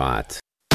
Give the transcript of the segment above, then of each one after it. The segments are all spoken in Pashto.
معلومات.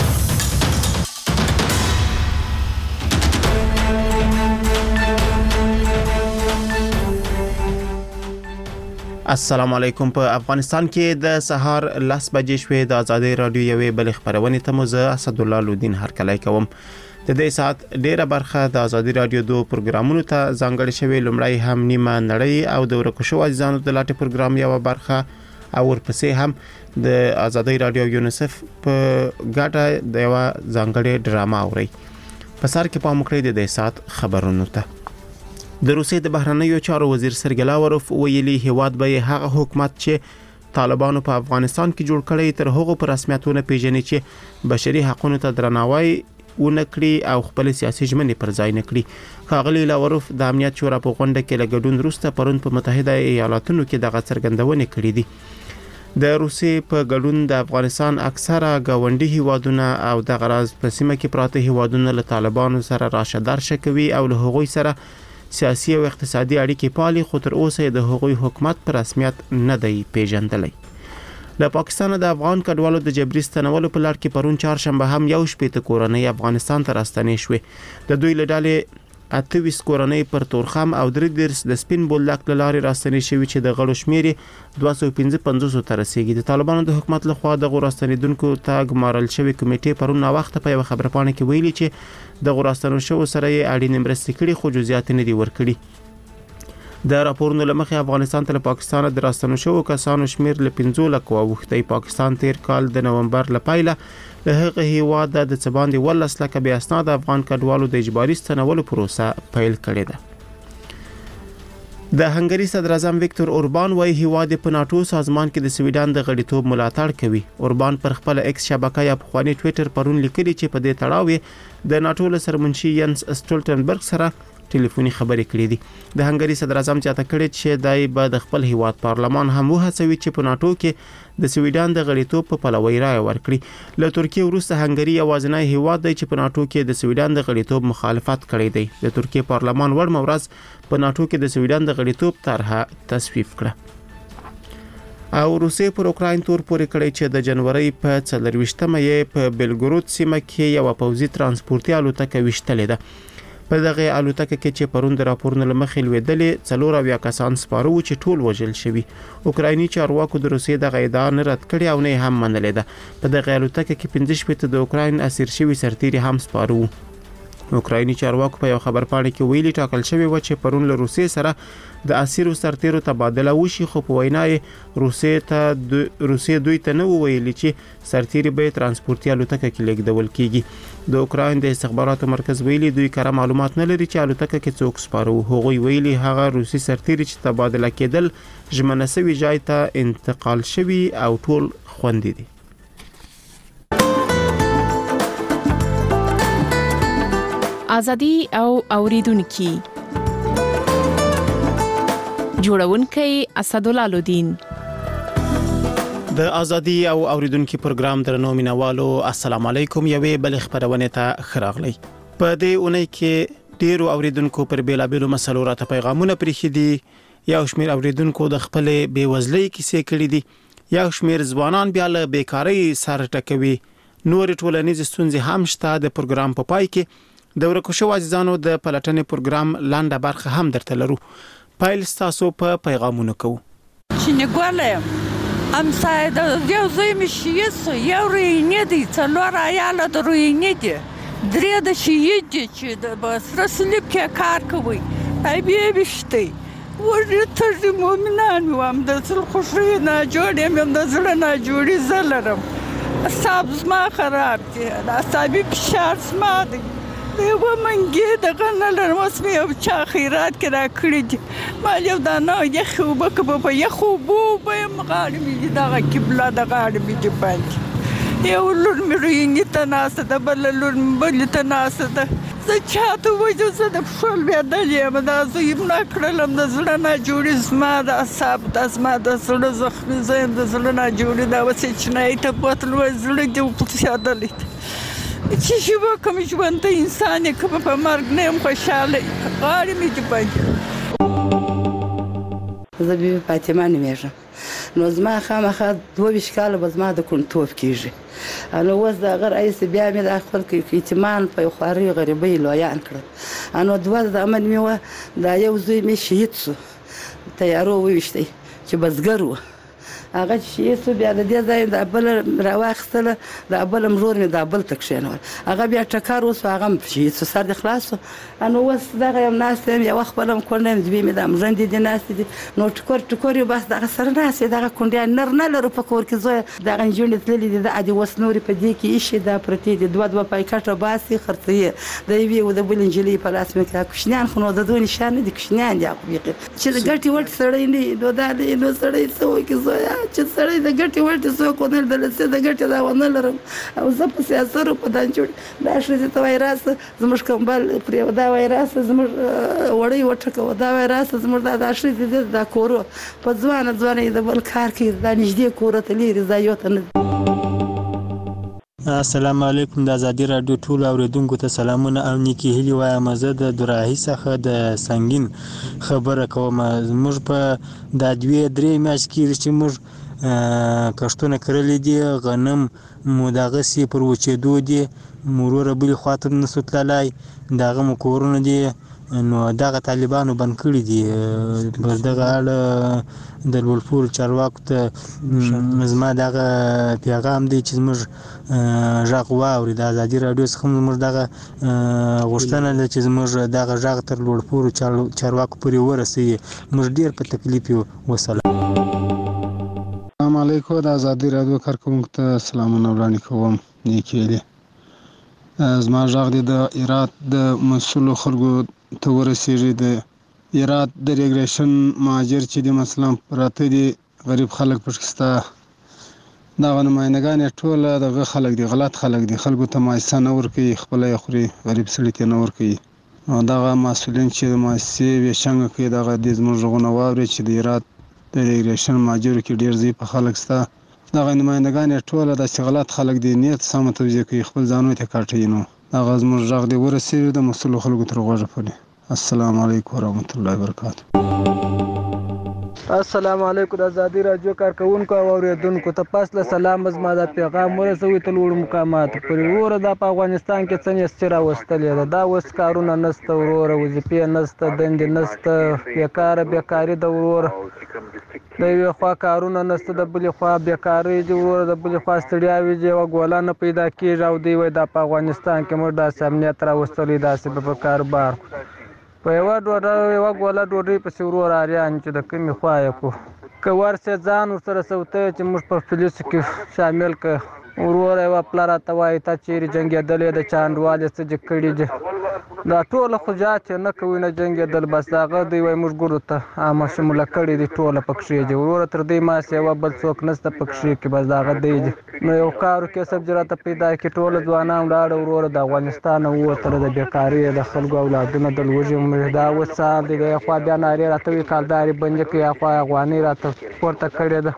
السلام علیکم. په افغانستان کې د سهار 10 بجې شوې د ازادي رادیو یوې بل خبرونه ته مزه اسد الله لودین هرکلی کوم. د دې سات ډیره برخه د ازادي رادیو دوه پروګرامونو ته ځانګړې شوې. لومړی هم نیمه نړۍ او د ورکشو عزیزانو د لاټي پروګرام یو برخه او ورپسې هم د ازادي رادیو یونیسف په ګټه د یو ځانګړې ډرامه اوري. په سر کې پام وکړئ د دې سات خبرونو ته. د روسیې د بهرنیو چارو وزیر سرګی لاوروف ویلي هیواد به هغه حکومت چې طالبانو په افغانستان کې جوړ کړی تر هغه پر رسمیتونه پیژني چې بشري حقوقو ته درناوی ونکړي او خپل سیاسي ژمنې پر ځای نکړي. ښاغلي لاوروف د امنیت شورا په غونډه کې لګډون وروسته پرون په متحده ایالاتونو کې دغه څرګندونه کړې دي. د روسیې په ګډون د افغانستان اکثره گاونډي هیوادونه او د غراز په سیمه کې پراته هیوادونه له طالبانو سره راشه درشه کوي او له هغوی سره سیاسي او اقتصادي اړیکې پالي، خو تر اوسه د هغوی حکومت پر رسمیت نه دی پیژندلی. له پاکستان د افغان کډوالو د جبري ستنولو په لړ کې پرون چهارشنبه هم یو شپېته کورنۍ افغانستان ته راستنې شوې. د دوی له ډلې 28 کورنۍ پر تورخم او 3 د سپین بولدک لارې راستنې شوې چې د غړو شمیر 255 ته رسیدي. د طالبانو د حکومت لخوا د راستنیدونکو ته ګمارل شوی کمیټې پرون وخت په یو خبرپاڼه کې ویلي چې د راستنو شو سره یې اړینې مرستې کړي خو جزئیات نه دي ورکړي. د راپورونو لمخې افغانستان ته پاکستان د راستنو شو کسانو شمیر له 15 لک واوښتي. پاکستان تیر کال د نومبر لپاره له هغه هیواد د څباندې 12 لک بیا اسناد افغان کډوالو د اجباري ستنولو پروسه پیل کړې ده. د هنګری صدر اعظم ویکتور اوربان وايي هیواد په ناتو سازمان کې د سویډن د غړیتوب ملاتړ کوي. اوربان پر خپل ایکس شبکه یا پخوانی ټوئیټر پرون لیکلي چې په دې تړاو د ناتو له سرمنشي ینس سټولټنبرګ سره ټلیفوني خبرې کړې دي. د هنګری صدر اعظم چاته کړي چې دای به د خپل هیواد پارلمان هم وهڅوي چې په ناتو کې د سویډن د غړیتوب په پلوي رائے ورکړي. له ترکیه وروسته هنګری یوازینی هیواد دی چې په ناتو کې د سویډن د غړیتوب مخالفت کړی دی. د ترکیه پارلمان وړ مورز په ناتو کې د سویډن د غړیتوب طرحه تصویب کړه. او روسیې پر اوکراین تور پورې کړی چې د جنوري په 24مه یې په بلګرود سیمه کې یو پوځي ترانسپورتي الوتکه وشتلې ده. په دغه الوتکه کې چې پرون د راپورونو لمخې لویدلې 4 کسان سپاره و چې ټول وژل شوي. اوکرایني چارواکو د روسیې د ادعا نه رد کړې او نه هم منلې ده. په دغه الوتکه کې 15 د اوکراین اسیر شوي سرتیري هم سپاره و. اوکرایني چارواکو په یو خبرپاڼه کې ویلي ټاکل شوی و چې پرون له روسیې سره د اسیرو سرتیرو تبادله وشي، خو په وینا روسیې دوی ته نه ویلي چې سرتیري به ترانسپورتي الوتکه کې لیږدول کیږي. د اوکراین د استخباراتو مرکز ویلي دوی کره معلومات نه لري چې الوتکه کې څوک سپاره و. هغوی ویلي هغه روسي سرتیري چې تبادله کېدل ژمنه شوی ځای ته انتقال شوی او ټول خوندي دي. ازادي او اوریدونکو جوړونکي اسد الله لودین. د ازادي او اوریدونکو پروګرام درنو مینوالو السلام علیکم. یوې بل خبرونه ته خراغلی. په دې اونۍ کې ډیرو اوریدونکو پر بیلابیلو مسلو راته پیغامونه پرېښي دي. یو شمیر اوریدونکو د خپل بیوزلۍ کیسې کړې دي. یو شمیر ځوانان بیا له بیکاری سره ټکوي. نور ټولنیز ستونزې هم شته. د پروګرام په پای کې د ورکشو عزیزانو د پلټنې پروګرام لاندې برخه هم درته لرو. پایل تاسو په پیغامونو کوو. چې ګولم ام ساده یو زوی مشیس یو رینې دي څلور عیاله د رینې دي 3 د شهید دي چې د بسره سلیب کې کار کوي. بیا بشتي ورته مومنان وام د څل خوشي نه جوړې مې د زړه نه جوړې زلرم. اصاب ما خراب دي. اصابي فشار ما دي. دیو منګي د غنل رسمي او چا خیرات کرا کړی دي. مال یو دانه یخو بکبه په یخو بو به مغاړي می دغه قبله د غاړي می دی باندې یو لور می رینګ ته ناسه د بل لور بل ته ناسه ده. زه چاته وځو زه د خپل بیا دلې ما د زویم نه کړلم د زړه نه جوړې زما د اصحاب د زما د زړه زخمي زم د زړه نه جوړې دا وسې چې نه ته بوتل و زړه دې په سیادلې چې شو کوم ژوند انسان کوم په مرګ نه هم خوشاله غاړي می دی باندې. زه به فاطمه نومېږم. نو زما خامخا 22 کاله به زما د کونټوف کېږي نو اوس دغه رئیس بیا مې د خپل یتیمان په خواري غریبۍ لویان کړل. نو دوه د امن مې وه دا یو زوی مې شهید شو تیارو وویشتی چې بزګر و. هغه چې شهید شو بیا د دې ځای د بل راواخیستله د بل مرور مې د بل ته کښېنول. هغه بیا ټکر وسو هغه هم شهید شو سر دې خلاص شو. نو اوس دغه یم ناست یم یوه خپله م کونډه یم دوی مې دا مژندې دي ناستې دي. نو ټکور ټکور یو بس دغه سره ناست یې دغه کونډیان نر نه لرو په کور کې زویه دغه نجونې تللې دي دا دې اوس نورې په دې کې ایښې دا پرتې دي دوه پایکټه باسي خرڅوي د یوې و د بل نجلۍ په لاس مې کې کوچنیان خو نو د دوی نشان نه دي کوچنیان دي بیخي چې د ګټې وټې سړی نه وي نو دا دی نو سړی څه وکړي زویه چې سړی د ګټې وټې څوک ونه لیدله چې د ګټې دا ونه لرم او زه په سیاسرو په دانچوړ دا ښځې ته وایي راسه زموږ کمبل پرېوده وایي راسه زموږ وړۍ وټکوه دا وایي راسه زموږ دا ښځې دي دا کورو په ځوانه یې د بل کار کوي دا نږدې کوره ته لرې ځایو ته نه. السلام علیکم. د ازادي راډیو ټول اوریدونکو ته سلامونه او نیکی هیلې وایم. زه د دوراهي څخه د سنگین خبره کوم. موږ په دا 2-3 میاشتې کې چې موږ کښتونه کرلې دي غنم مو دغسې پر وچېدو دي وروره بلې خواته نسو تللی دغه مو کورونه دي نو دغه طالبانو بند کړي دي. پر دغه اړه د لوړپوړ چارواکو ته زما دغه پیغام دی چې زموږ غږ واوري. د ازادي راډیو څخه زموږ دغه غوښتنه ده چې زموږ دغه غږ تر لوړپوړ چارواکو پورې ورسوي. موږ ډېر په تکلیف یو. وسلام. السلام علیکم. د ازادي راډیو کارکوونکو ته سلامونه وړاندې کوم. نیکی هیلې. زما غږ دی د هرات د مسؤلو خلکو ته ورسېږي. د هرات د ریګریشن مهاجر چې دي مثلا پراته دي غریب خلک پکې شته دغه نمایندګان یې ټوله دغه خلک دي غلط خلک دي خلکو ته مؤسسه نه ورکوي خپله یې خوري غریب سړي ته نه ورکوي. او دغه مسؤلین چې د مؤسسې ویشنګه کوي دغه دې زموږ غږونه واوري چې د هرات د ریګریشن مهاجرو کې ډېر ضعیفه خلک شته دغه نمایندګان یې ټوله داسې غلط خلک دي نیت سمه توجیه کوي خپل ځانونو ته کاټوي. نو دغه زموږ غږ دی ورسېږي د مسؤلو خلکو تر غوږه پورې. السلام علیکم ورحمت الله وبرکاته. السلام علیکم. د ازادي راډیو کارکوونکو او اوریدونکو ته پس له سلام زما د پیغام ورسوي تر لوړو مقاماتو پورې. وروره دا په افغانستان کې څه نیستي راوستلې ده دا اوس کارونه نشته وروره وظیفې نشته دندې نشته بیکاري ده وروره د یوې خوا کارونه نشته د بلې خوا بیکاري دي وروره د بلې خوا ستړیاوې دي یوه ګوله نه پیدا کېږي او دوی وایي دا په افغانستان کې موږ داسې امنیت راوستلی داسې به په کاروبار په یوه ګوله ډوډۍ پسې وروره اریان چې د کومې خوا یې کړو که ورسې ځان ورسره سوتی چې موږ په پولیسو کې شامل کړه وروره یوه پله راته وایي تا چیرې جنګېدلی د چا انډوال یې څه دې کړي دي دا ټوله خو جات یې نه کوي نه جنګېدل بس هغه دوی وایي موږ ګورو ته عامه شموله کړي دي ټوله پکښې دي وروره تر دوی ماسې یوه بل څوک نشته پکښې کې بس د هغه دی دي نو یو کارو کسب چې راته پیدا کړي ټوله ځوانان ولاړه وروره د افغانستان نه ووتله د بیکاري د خلکو اولادونه د لوږې دا اوس څه حال دی د یوې خوا بیا نارې راته وایي کالدارې بندې کړي یا خوا افغانۍ راته پورته کړې ده.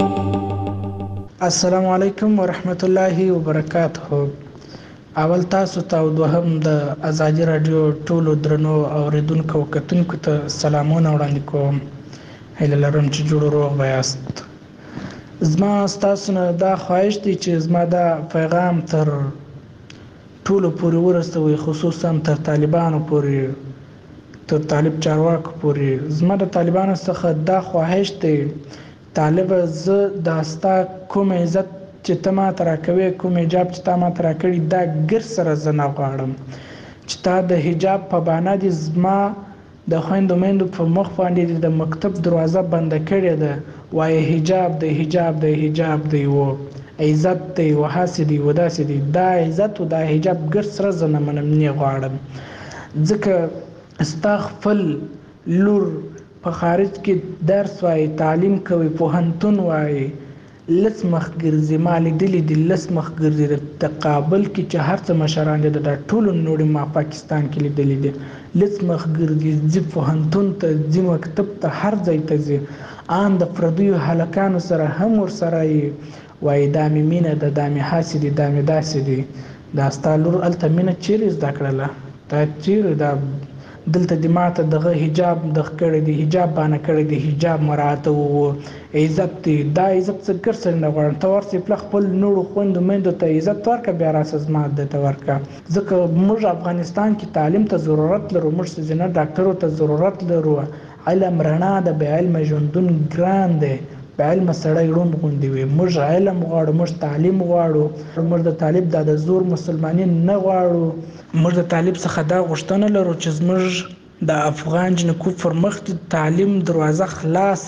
السلام علیکم ورحمت الله وبرکاته. اول تاسو ته او دوهم د ازادي راډیو ټولو درنو اوریدونکو او کتونکو ته سلامونه وړاندې کوم. هیله لرم چې جوړ روغ به یاست. زما ستاسو نه دا خواهش دی چې زما دا پیغام تر ټولو پورې ورسوي خصوصا تر طالبانو پورې تر طالب چارواکو پورې. زما د طالبانو څخه دا خواهش دی طالب زه دا ستا کوم عزت چې ته ما ته راکوې کوم حجاب چې تا ما ته راکړي دا ګر سره زه نه غواړم چې تا د حجاب په بهانه دې زما د خویندو میندو په مخ باندې د مکتب دروازه بنده کړې ده وایي حجاب دی حجاب دی حجاب دی و عزت دی و هاسې دی و داسې دی دا عزت و دا حجاب ګر سره زه نه منم نه غواړم ځکه ستا خپل لور په خارج کې درس وایي تعلیم کوي پوهنتون وایي لس مخ ګرځي ما لیدلي دي لس مخ ګرځي د تقابل کې چې هر څه مشران دي د ټولو نوړې ما پاکستان کې لیدلي دي لس مخ ګرځي ځي پوهنتون ته ځي مکتب ته هر ځای ته ځي ان د پردیو هلکانو سره هم ورسره وایي دا مې مینه ده دا مې هاسې دي دا مې داسې دي دا ستا لور هلته مینه چیرې زده کړله دا چیرې دا دلته د ماته دغه حجاب د کړی دی حجاب باندې کړی دی حجاب مراعات او عزت دی دا عزت څنګه سره نه غواړم ته ورسې خپل خپل نورو خوند مند ته عزت ورکړه بیا راس زما د ته ورکړه ځکه موږ افغانستان کې تعلیم ته ضرورت لرو موږ ځنه ډاکټرو ته ضرورت لرو علم رڼا د به علم ژوندون ګران دی به علم سړی روم غوندي وي موږ علم غواړو موږ تعلیم غواړو موږ د طالب د زور مسلمانین نه غواړو موږ د طالب څخه دا غوښتنه لرو چې موږ د افغان جنکو پر مخ د تعلیم دروازه خلاص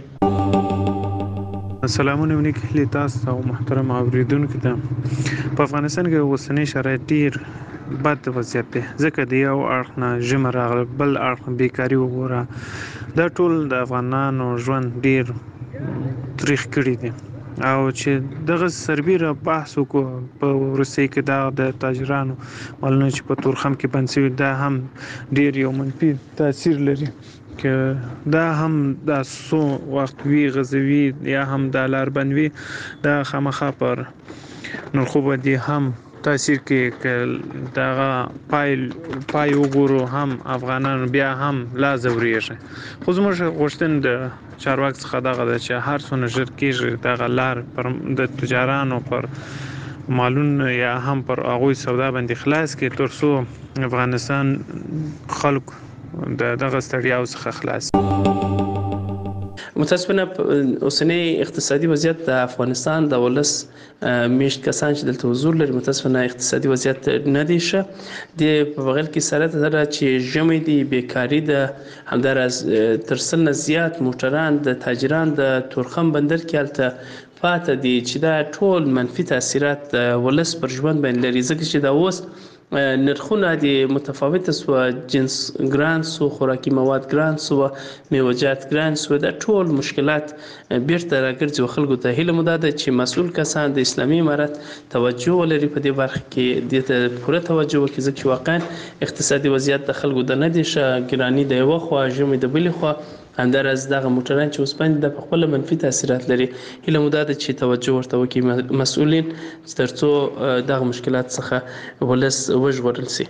کړي. سلامونه ونیکه تاسو او محترم اوریدونکو ته په افغانستان کې اوسنی شرایط ډیر بد وضعیت دی ځکه د یو اړخ نه ژمی راغله بل اړخ بیکاري وګوره دا ټول د افغانانو ژوند ډیر تاریخ کړی دی او چې دغه سربیره بحث وکړو په روسیې کې دا د تاجرانو مالونه چې په تورخم کې بنسوي دا هم ډیر یو منفي تاثیر لري که دا هم د سو وخت وی غزوی یا هم د لاربنوي دا خامخا پر نرخو باندې هم تاثیر کې دغه پای وګورو هم افغانان بیا هم لا زوريږي خو زموږ غوښتن د چارواکي څخه دغه د چې هر څونه ژر کېږي دغه لار پر د تجارانو پر مالون یا هم پر هغوی سودا باندې خلاص کې ترڅو افغانستان خلک دغه ستړیاو څخه خلاص. متاسفانه اوسنی اقتصادي وضعیت د افغانستان د ولس میشت کسان چې دلته حضور لري متاسفانه اقتصادي وضعیت نه دی ښه د په بغل کې سره چې ژمی دی بیکاری د همدارس ترسل نه زیات موټران د تاجران د تورخم بندر کې الته پاتې دي چې دا ټول منفي تاثیرات ولس پر ژوند باندې لري ځکه چې دا اوس نرخونه د متفاوت سو جنس ګران سو خوراکي مواد ګران سو میوه‌جات ګران سو دا ټول مشکلات بیرته راګرځي خلکو ته هیله مو ده چې مسؤل کسان د اسلامي امارت توجه ولري په دې برخه کې د پوره توجه وکړي ځکه واقعا اقتصادي وضعیت د خلکو د نه دي ښه ګرانی د یو خو ژمي د بلې خو همدارس دغه موټران چې اوس باندې د خپل منفي تاثیرات لري هیله مو ده چې توجه ورته وکړي مسؤلین ترڅو دغه مشکلات څخه ولس وژغورل شي.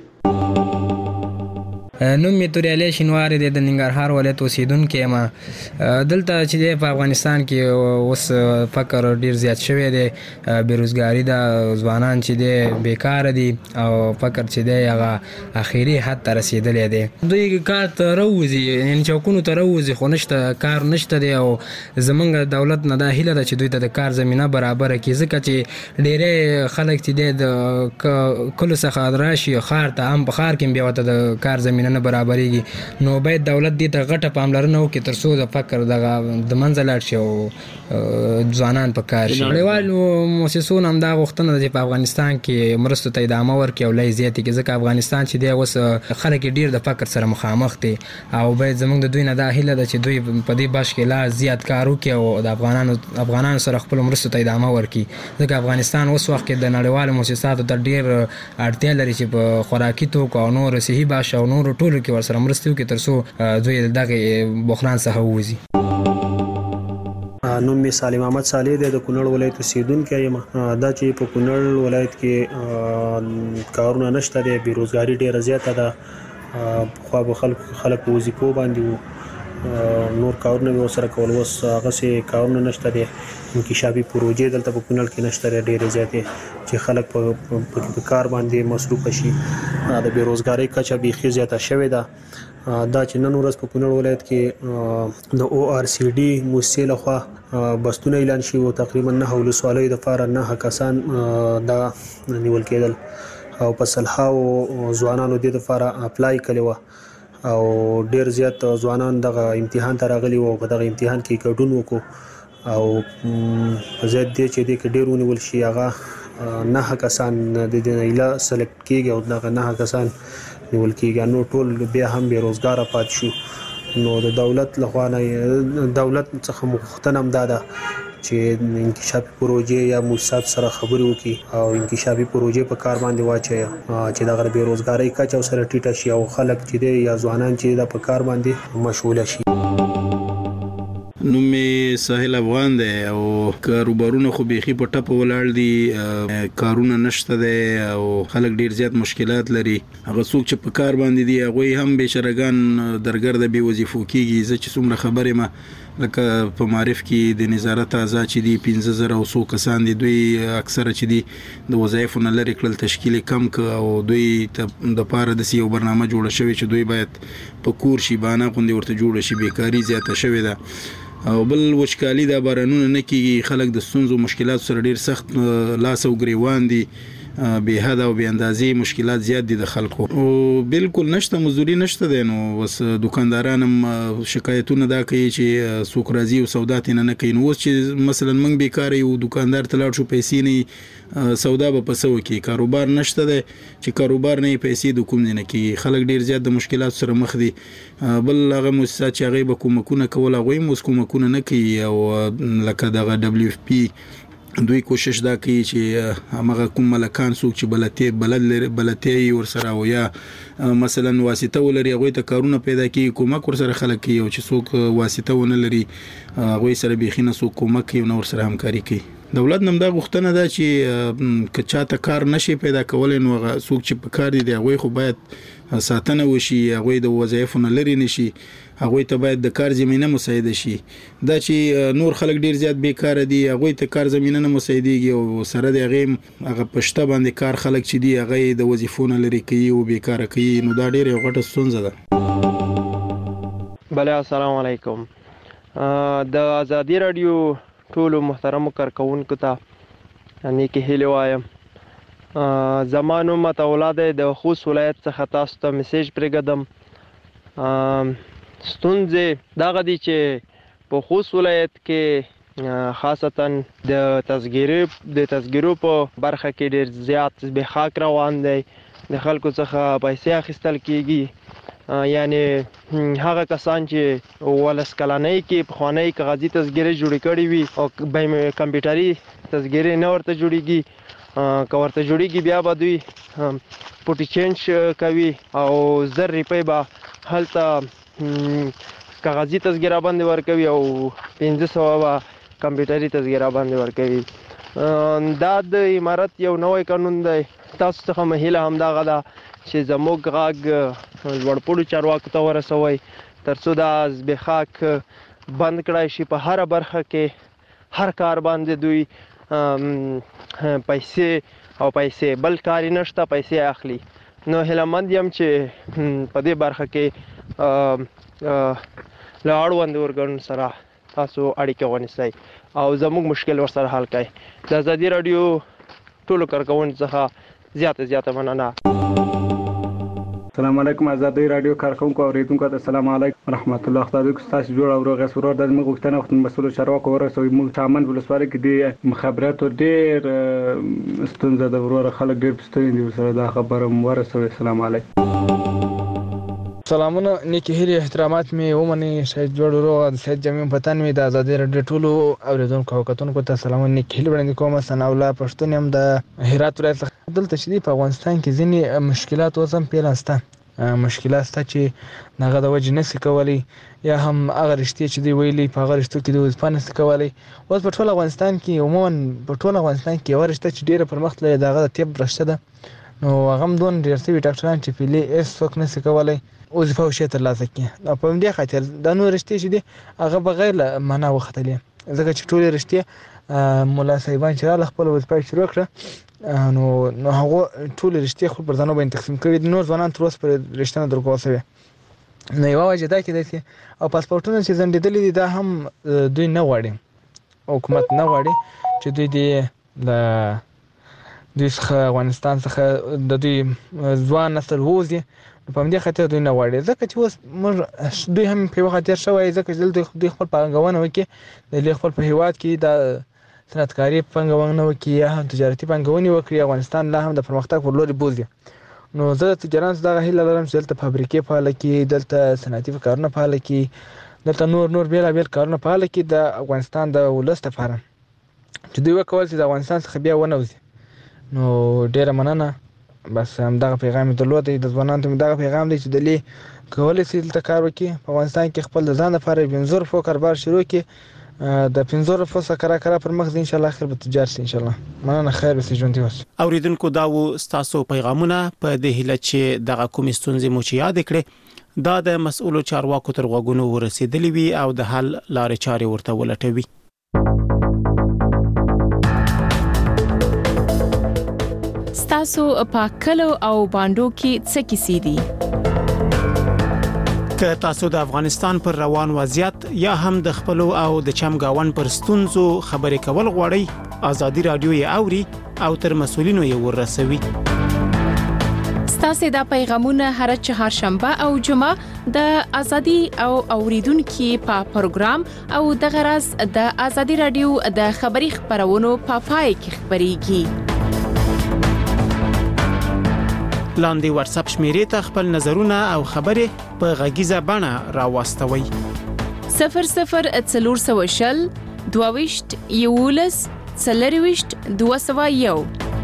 نوم می توریالی شینواری د ننګرهار ولایت اوسیدونکو یم. دلته چې په افغانستان کې اوس فقر ډیر زیات شوی دی بیروزګاری د ځوانان چې دی بیکار دي او فقر چې دی هغه اخیری حد ته رسیدلی دی دوی کار ته راوځي یعنی چوکونو ته راوځي خو نشته کار نشته دی او زمونږ دولت نه دا هیله ده چې دوی ته د کار زمینه برابره کړي ځکه چې ډیری خلک چې دی د کلو څخه راشي ښار ته هم په ښار کې بیا ورته د کار زمینه نه برابرېږي نو باید دولت دې ته غټه پاملرنه وکړي ترڅو د فقر دغه د منځه لاړ شي او ځوانان په کار شي. نړیوالو مؤسسو هم دا غوښتنه ده چې په افغانستان کې مرستو ته ادامه ورکړي او لا یې زیاتې کړي ځکه افغانستان چې دی اوس خلک ډېر د فقر سره مخامخ دي او باید زموږ د دوی نه دا هیله ده چې دوی په دې بش کې لا زیات کار وکړي او د افغانانو سره خپل مرستو ته ادامه ورکړي ځکه افغانستان اوس وخت کې د نړیوالو مؤسساتو ته ډېر اړتیا لري چې په خوراکي توکو او نور صحي باش او نور ټولو کې ورسره مرسته وکړي ترڅو دوی دغه بحران څخه ووځي. نوم می سالم احمد صالح د کونړ ولایت اوسیدونکی یم. دا چې په کونړ ولایت کې کارونه نشته دی بیروزګاری ډیره زیاته ده خو به خلک وظیفو باندې نور کارونه به سره کول اوس هغه سي کارونه نشته دي انکشافي پروژې دلته په کونړ کې نشته ډېرې زیاتې چې خلک په کار باندې مصروف شي د بیروزګاری کچه بیخي زیاته شوې ده. دا چې نن ورځ په کونړ ولایت کې د او آر سی ډي موسسې لخوا بستونه اعلان شي او تقریبا 9 ولسوالیو د فار 9 کسان دا نیول کېدل او په سلهاو ځوانانو د لپاره اپلای کړي و او ډیر زیات ځوانان دغه امتحان ته راغلي وو په دغه امتحان کې ګډون وکړو او زه دې چې دې کې ډیر ونیول شي هغه 9 کسان د دې نه اله سلیکټ کیږي او دغه 9 کسان نیول کیږي نو ټول بیا هم بیروزګار پات شو. نو د دولت لخوا نه دولت څخه مختنه امداده چې انکشافي پروژې یا موسسات سره خبرې وکړي او انکشافي پروژې په کار باندې واچي چې د بیروزګاری کچه سره ټیټه شي او خلک چې یا ځوانان چې د په کار باندې مشغول شي. نوم یې ساحل افغان دی او کاروبارونه خو بیخي په ټپه ولاړ دي، کارونه نشته دی او خلک ډیر زیات مشکلات لري. هغه څوک چې په کار باندې دي هغه هم بشرګان درګرد به وظیفو کیږي. زه چې څومره خبره ما لکه په معرف کې د نظارت اعضاء چې دي 15000 او 100 کسان دي، دوی اکثره چې دي د وظایفو نه لري کړل تشکیل کم ک او دوی د پاره د یو برنامه جوړ شوی چې دوی باید په کور شي باندې غونډه ورته جوړ شي، بیکاری زیاته شوې ده او بل وچکالي د بارانونو نه کیږي، خلک د ستونزو مشکلات سره ډیر سخت لاس او گریوان دي، به حد او به اندازې مشکلات زیات دي د خلکو او بالکل نشته مزدوري نشته دي. نو بس دکانداران هم شکایتونه دا کوي چې څوک راځي او سودا تنه نه کوي. نو اوس چې مثلا موږ بیکار یو دکاندار تلاړ شو پیسې نه سودا به پسو کې کاروبار نشته دي، چې کاروبار نه پیسې د کوم نه کې خلک ډیر زیات د مشکلات سره مخ دي. بل هغه مؤسسات چې هغه به کومکونه کول هغه موږ کومکونه نه کوي او لکه دغه WFP دوی کوشش دا کوي چې هغه کوم ملکان څوک چې بلته ور سره او یا مثلا واسطه ولري هغه ته کارونه پیدا کوي، کومک ور سره خلک کوي او چې څوک واسطه ونه لري هغه سره بيخینه څوک کومک کوي نو ور سره همکاري کوي. دولت نم دا غوښتنه ده چې کچاته کار نشي پیدا کولای نو څوک چې په کار دي هغه خو باید ساتنه وشي، هغه د وظایفو نه لري نشي، هغه ته باید د کار زمينه مساعده شي. دا چې نور خلک ډیر زیات بیکار دي هغه ته کار زمينه نه مساعديږي او سره د هغه پښته باندې کار خلک چې دي هغه د وظیفو نه لري کوي او بیکار کوي. نو دا ډیر یو غټه ستونزه ده. بله السلام علیکم. د ازادي رادیو ټولو محترمو کارکونکو ته نیکی هیله وایم. زمانو متولاد د خوست ولایت څخه تاسو ته میسج پرېږدم. ستونزې دغه دي چې په خوست ولایت کې خاصتا د تذکیرو په برخه کې ډیر زیات زبېښاک روان دی، د خلکو څخه پیسې اخیستل کیږي. یعنی هغه کسان چې ولس کلنۍ کې پخوانی کاغذي تذکیرې جوړې کړې وي او به کمپیوټري تذکیرې نه ورته جوړیږي، که ورته جوړیږي بیا به دوی پوټي چینج کوي او 1000 روپۍ به هلته کاغذي تذکیره باندې ورکوي او 1500 به کمپیوټري تذکیره باندې ورکوي. دا د امارت یو نوی قانون دی. تاسو څخه مهیله همدغه ده چې زموږ غږ لوړپوړو چارواکو ته ورسوئ ترڅو دا زبېښاک بند کړای شي. په هره برخه کې هر کار باندې دوی پیسې بل کار نشته پیسې اخلي. نو هیلهمند یم چې په دې برخه کې له اړوندو ارګانونو سره تاسو اړیکه ونیسئ او زموږ مشکل ورسره حل کړئ. د ازادي رادیو ټولو کارکوونکو څخه زیاته مننه. السلام علیکم. ازادي رادیو کارکونکو اوریدونکو ته السلام علیکم ورحمت الله. خدای دې تاسو جوړ او روغ سرور د موږ غوښتنه وخت مسؤل چارواکو ورسوي. موږ چامن ولسوالۍ کې د مخابراتو ډیر ستونزه د ورور خلک ډیر پستوي دي سره دا خبره ورسوي. السلام علیکم. سلامونه نیکی هیلې احترامات می ومني شاید جوړ روغ د سید جمعي پتن می د ازادي رادیو ټولو اوریدونکو کتونکو ته سلامونه نیکی هیلې وړاندې کوم. ثنا الله پښتون هم د هرات ولایت څخه. دلته چې په افغانستان کې ځینې مشکلات اوس هم پیلاسته مشکلات شته چې هغه د وجې نشي کولی یا هم هغه رښتیا چې دی ویلي په هغه رښتو کې د وظیفه نشي کولی. اوس په ټول افغانستان کې عموما په ټول افغانستان کې یوه رشته چې ډېره پرمخ لري د هغه د طب رشته ده. نو هغه هم دونه ډېر شوي ډاکټران چې پیلي هېڅ څوک نشي کولی وظیفه او شی ترلاسه کړي. او په همدې خاطر دا نور رشتې چې دي هغه بغیر له معنا وختلې ځکه چې ټولې رشتې ملا صاحبان چې راغله خپله وظیفه یې شروع کړه نو هغه ټولې رشتې خپل پر ځانو باندې تقسیم کړي دي. نور ځوانان تر اوسه پورې رشته نه درکول شوې. نو یوه وجه دا کېدای شي او پاسپورټونه چې ځنډېدلي دي دا هم دوی نه غواړي، حکومت نه غواړي چې دوی له دوی څخه افغانستان څخه د دوی ځوان نسل ووځي. په همدې خاطر دوی نه غواړي ځکه چې اوس موږ دوی هم په یوه خاطر شوی ځکه چې دلته دوی خپل پانګونه وکړي د خپل په هېواد کې د صنعتکاري پانګونه وکړي یا هم تجارتي پانګونې وکړي. افغانستان لا هم د پرمختګ پر لوري بوځي. نو زه د تجارانو دغه هیله لرم چې دلته فابریکې فعاله کړي، دلته صنعتي کارونه فعاله کړي، دلته نور بېلابېل کارونه فعاله کړي د افغانستان د ولس لپاره چې دوی وکول چې د افغانستان څخه بیا ونه وځي. نو ډېره مننه بس همدغه پیغام درلود د ځوانانو ته دغه پیغام دی چې دلی کولای شي دلته کار وکړي په افغانستان کې خپل ځان لپاره بنزور فو کاروبار شروع کړي د پنځور فو سره کرا پر مخ ان شاء الله خیر به تجارت ان شاء الله مننه خیر به ژوند دی وس اوریدونکو دا و ستاسو پیغامونه په دې هله چې دغه کوم ستونزې مو چې یاد کړي دا د مسؤلو چارواکو تر غوږونو ورسېدلې وي او د حل لارې چارې ورته ولټوي. ستاسو په کلو او باندو کې څه کیسې دي؟ که تاسو د افغانستان پر روان وضعیت یا هم د خپل او د چمګاون پر ستونزو خبرې کول غواړئ، ازادي رادیو یې اوري او تر مسؤلینو یې ورسوي. ستاسو د پیغامونه هر چهارشنبه او جمعه د ازادي او اوریدونکو په پروګرام او د غرض د ازادي رادیو د خبري خبرونو په پای کې خبريږي. لاندې واتس اپ شمیرې ته خپل نظرونه او خبرې په غږیزه بڼه راوستوي. 0040 22 یولس 40 201.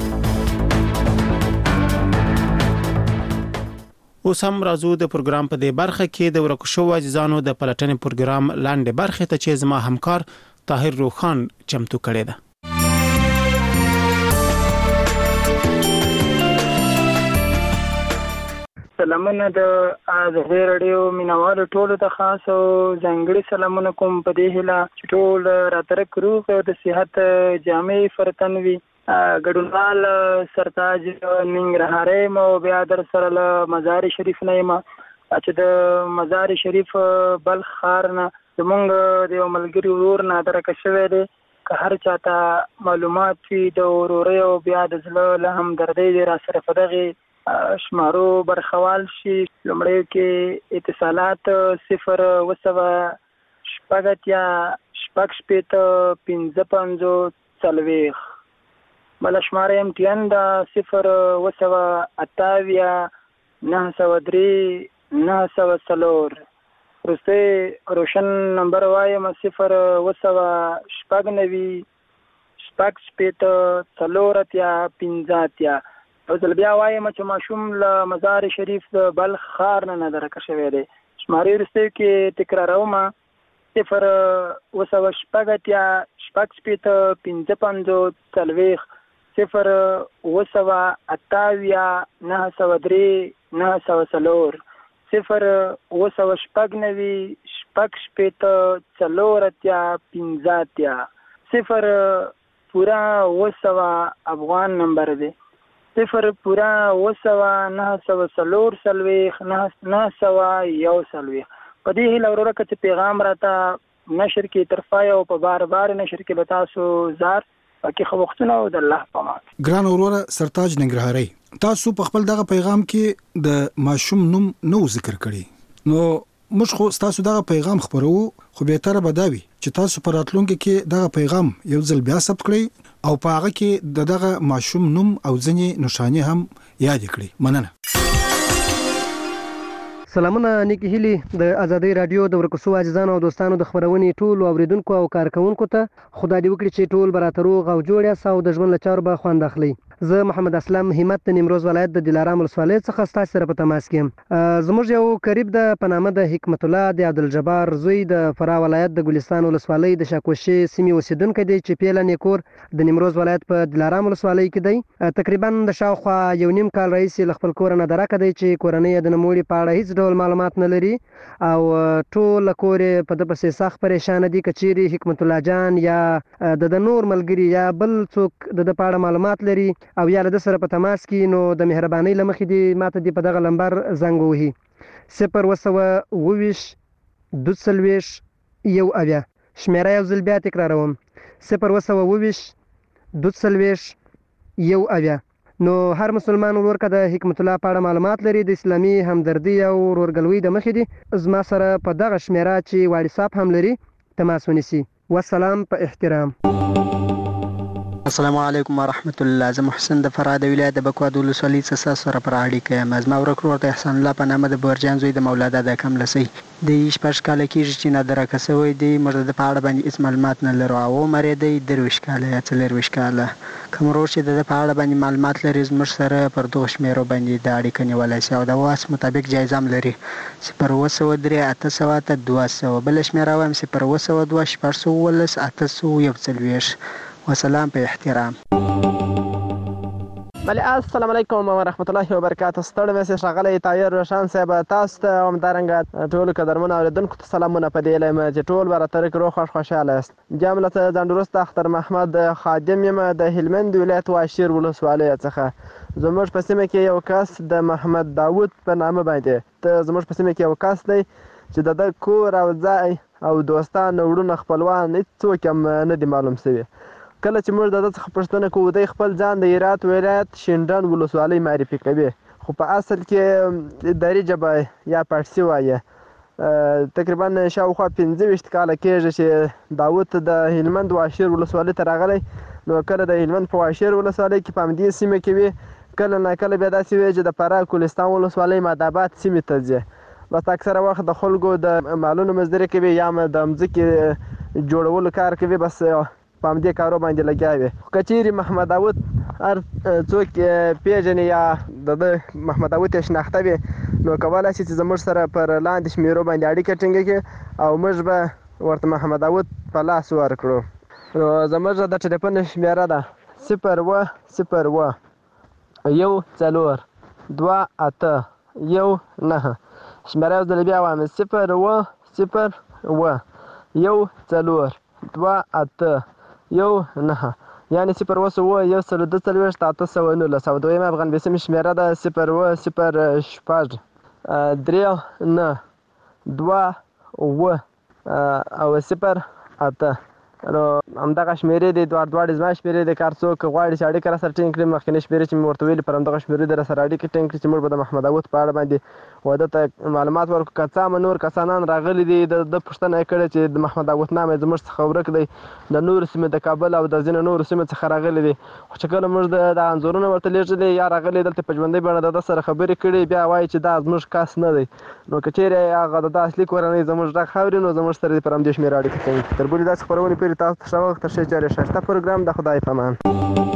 اوس هم راځو د پروګرام په دې برخه کې د ورکشو عزیزانو د پلټنې پروګرام لاندې برخه ته چې زما همکار طاهر روخان چمتو کړی ده. سلامونه د ازادي رادیو مینوالو ټولو ته خاص او ځانګړي سلامونه کوم په دې هیله چې ټول راتره کړو د صحت جامع فرتنوي ګډونوال سرتاج ننګرهاري مو بیا در سره له مزار شریف نه ما چې د مزار شریف بلخ خار نه زمونږ د ملګری ورور نه درکه شوی دی که هر چاته معلومات وي د وروري او بیا د زړه له همدردۍ را سره په دغه شمارو برخوال شي. لومړی کې اتصالات 0 شپږتیا شپږ شپېت 55 بل شماره امتحان دا 0 28 903 904 رسته روشن نمبر وایم 0 شپږ نوي شپږ شپېت 4 او ځل بیا وایم چې ماشوم له مزار شریف د بلخ خار نه درکه شوی دی. شمارې رسته کې تکراروم 0 شپږتیا شپږ شپېت 55 0 28 903 904 0 شپږ نوي شپږ شپېت 4 0 پورا افغان نمبر دی 0 پورا 904 په دې هیله وروره چې پیغام راته نشر کې طرفای او په بار نشر کې به تاسو زار کې خو وختونه او د الله په امان. ګران وروره سرتاج ننګرهاري تاسو په خپل دغه پیغام کې د ماشوم نوم نو ذکر کړی، نو موږ خو تاسو دغه پیغام خبرو خو به تر بداوي چې تاسو پر راتلونکو کې دغه پیغام یو ځل بیا ثبت کړئ او په هغه کې دغه ماشوم نوم او ځنې نشانه هم یاد کړئ. مننه. سلامونه نیکی هیلی د ازادي رادیو د ورکوسو عزیزانو او دوستانو د خبرونې ټول اوریدونکو او کارکونکو ته خدای دې وکړي چې ټول براترو او جوړیا ساو د ژوند لچار به خوند اخلي. زه محمد اسلام همت د نیمروز ولایت د دلارام ولسوالۍ څخه ستاسو سره په تماس کې یم. زموږ یو قریب د پنامه د حکمت الله د عبدالجبار زوی د فرا ولایت د ګلستان ولسوالۍ د شاکوشي سیمې اوسیدونکو دی چې پیله نیکور د نیمروز ولایت په دلارام ولسوالۍ کې دی. تقریبا د شاوخوا یو نیم کال رئیس ل خپل کور نه درکه دی چې کورنۍ د نموړي په اړه هیڅ ډول معلومات نه لري او ټول کور په د پسې سخت پریشان دي کچيري حکمت الله جان یا د نور ملګری یا بل څوک د پاړه معلومات لري او یا د سره په تماس کې نو د مهرباني لمخې دي ماته دی په دغه نمبر زنګ وهي 0 22 یو اویا شمیره یو ځل بیا تکراروم 0 22 یو اویا. نو هر مسلمان ورکه د حکمت الله په اړه معلومات لري د اسلامي همدردي او ورورګلوي د مخې دي زما سره په دغه شمیره چې واتس اپ هم لري تماس ونیسي. والسلام په احترام. السلام علیکم ورحمت الله. زه محسن د فراه د ولایت د بکواد ولسوالۍ څخه سره پر اړیکه یم. زما ورک ورور د احسان الله په نامه د برجان زوی د مولا دادا کملسۍ د 16 کاله کېږي چې نادرکه شوی دی. موږ د په اړه باندې هېڅ معلومات نه لرو. او عمر یې دی 23 کاله یا 24 کاله. کوم ورور چې د په اړه باندې معلومات لري زموږ سره پر دغه شمېرو باندې د اړیکه نیولی شي او د واس مطابق جایزه هم لري 0 803 200. بله شمېره وایم 0 200 619 841. وسلام په احترام. بله السلام علیکم ورحمت الله وبرکاته. ستړی مې سه ښاغلی طاهر روشن صاحب تاسو ته همدارنګه ټولو قدرمنو اورېدونکو ته سلامونه په دې هیله یم چې ټول به راته روغ خوښ خوشحاله یاست. جام له ځان وروسته اختر محمد خادم یم د هلمند ولایت واشیر ولسوالۍ څخه. زموږ په سیمه کې یو کس د محمد داود په نامه باندې زموږ په سیمه کې یو کس دی چې د ده کور او ځای او دوستان وروڼه خپلوان هېڅوک هم نه دي معلوم شوي. کله چې موږ د ده څخه پوښتنه کوو دی خپل ځان د هرات ولایت شینډنډ ولسوالۍ معرفي کوي خو په اصل کې دري ژبه یا پارسي وایي. تقریبا شاوخوا 25 کاله کېږي چې داود د هلمند واشیر ولسوالۍ ته راغلی. نو کله د هلمند په واشیر ولسوالۍ کې په همدې سیمه کې وي کله ناکله بیا داسې وي چې د فراه کولستان ولسوالۍ ماداباد سیمې ته ځي. بس اکثره وخت د خلکو د مالونو مزدوري کوي یا د مځکې جوړولو کار کوي. بس په همدې کارو باندې لګیا وي. که چیرې محمد داود هر څوک پیژني یا د ده محمد داود یې شناخته وي نو کولی شي چې زموږ سره پر لاندې شمېرو باندې اړیکه ټینګه کړي او موږ به ورته محمد داود په لاس ورکړو. نو زموږ د ټلیفون شمېره ده 0 0 1 4 2 8 1 9. شمېره یو ځل بیا وایم 0 0 1 4 2 8 1 9 یعنې 0 1 1 819 او دویمه افغان شمېره ده 0 0 6 3 9 2 و او 0 8. نو همدغه شمېرې دي دواړې زما شمېرې دي. کار څوک غواړي چې اړیکه راسره ټینګ کړي مخکینۍ شمېرې چې مې ورته ویلي پر همدغه شمېرې دې راسره اړیکې ټینګ کړي چې موږ به د محمد داود په اړه باندې و ده ته معلومات ورکړو. که څه هم نور کسانان راغلي دي د پوښتنه یې کړې چې د محمد داود نام یې زموږ څخه ورک دی د نورو سیمې د کابل او د ځینو نورو سیمو څخه راغلي دي. خو چې کله موږ د انځورونه ورته لیږلي یا راغلي دلته په ژوندۍ بڼه د ده سره خبرې کړي بیا وایي چې دا زموږ کس نه دی. نو که چیرې هغه د ده اصلي کورنۍ زموږ غږ اوري نو زموږ سره دې پر همدې شمېره اړیکه کوي. تر بلې داسې خپرونې پورې تاسو ته ښه وخت. تر شی شایسته پروګرام د خدای په امان.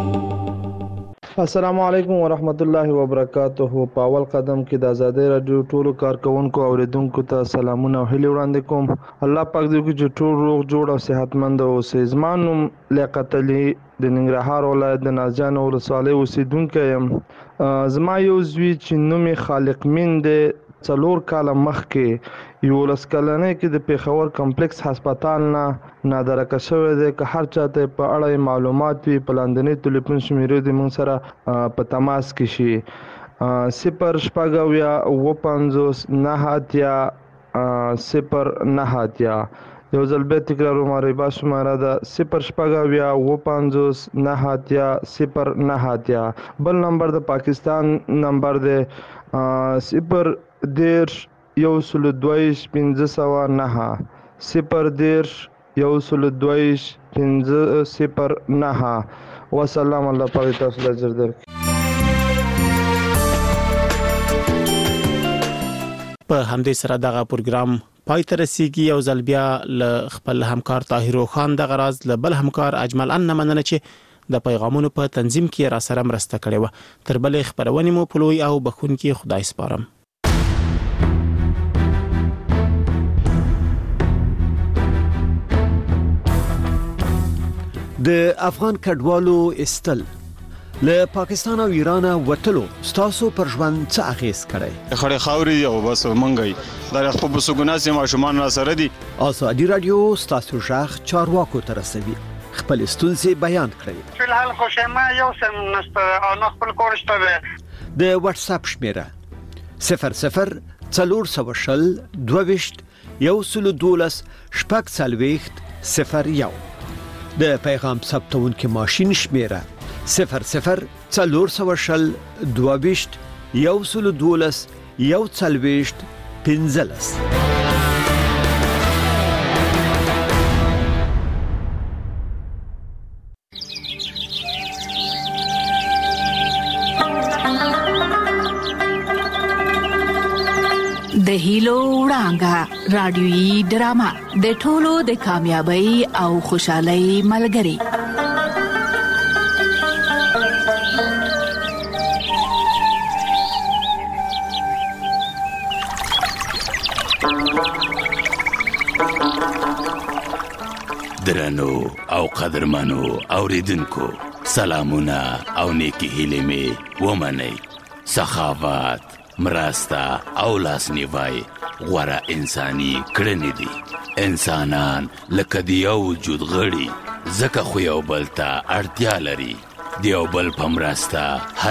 السلام علیکم ورحمت الله وبرکاته. په اول قدم کې د آزادۍ رادیو ټولو کارکونکو اوریدونکو ته سلامونه او هیلې وړاندې کوم. الله پاک دې وکړي چې ټول روغ جوړ او صحتمند اوسئ. زما نوم لیاقت علي د ننګرهار ولایت د نازجان ولسوالۍ اوسیدونکی یم. زما یو زوی چې نوم یې خالق مین دی 4 کاله مخکې 11 کلنۍ کې د پېښور کمپلیکس هسپتال نه نادرکه شوی دی. که هر چاته په اړه معلومات وي په لاندنۍ ټلیفون شمېرې دې موږ سره په تماس کې شي 0 6 9 0 9. یو ځل بیا تکراروم. ربا شماره ده 0 6 9 0 9. بل نمبر د پاکستان نمبر دی 0 10 122 509 0 10 122 509. وسلام. الله پاک تاسو ته اجر درکړي. په همدې سره دغه پروګرام پای ته رسیږي. یو ځل بیا له خپل همکار طاهر خان دغه راز له بل همکار اجمل ان مننه چې د پیغامونو په تنظیم کې را سره مرسته کړې و. تر بلې خبرونې مو په لوی او بخونکي خدای سپارم. د افغان کډوالو استل له پاکستان او ایران وټلو ستاسو پر ژوند څه اغیز کړي؟ خړې خاوري او بس منګي د خپل بسګوناسي ماشومان را سره دي. ازادي رادیو ستاسو ژغ چارواکو ته رسوي. خپل ستونزې بیان کړئ. فلحال خوشاله یو سم نشته او نه خپل کورشته ده. د واتس اپ شمیره 00 420 22 112 0 د پیغام ثبتونکو ماشين شمیره 00 420 22 112 140 15. د هیلو وړانګه رادیويي ډرامه د ټولو د کامیابی او خوشحالۍ ملګری. درنو او قدرمنو اوریدونکو سلامونه او نیکی هیلې می ومنئ. سخاوت، مرسته او لاسنیوی غوره انساني کړنې دي. انسانان لکه د یو وجود غړي، ځکه خو یو بل ته اړتیا لري. د یو بل په مرسته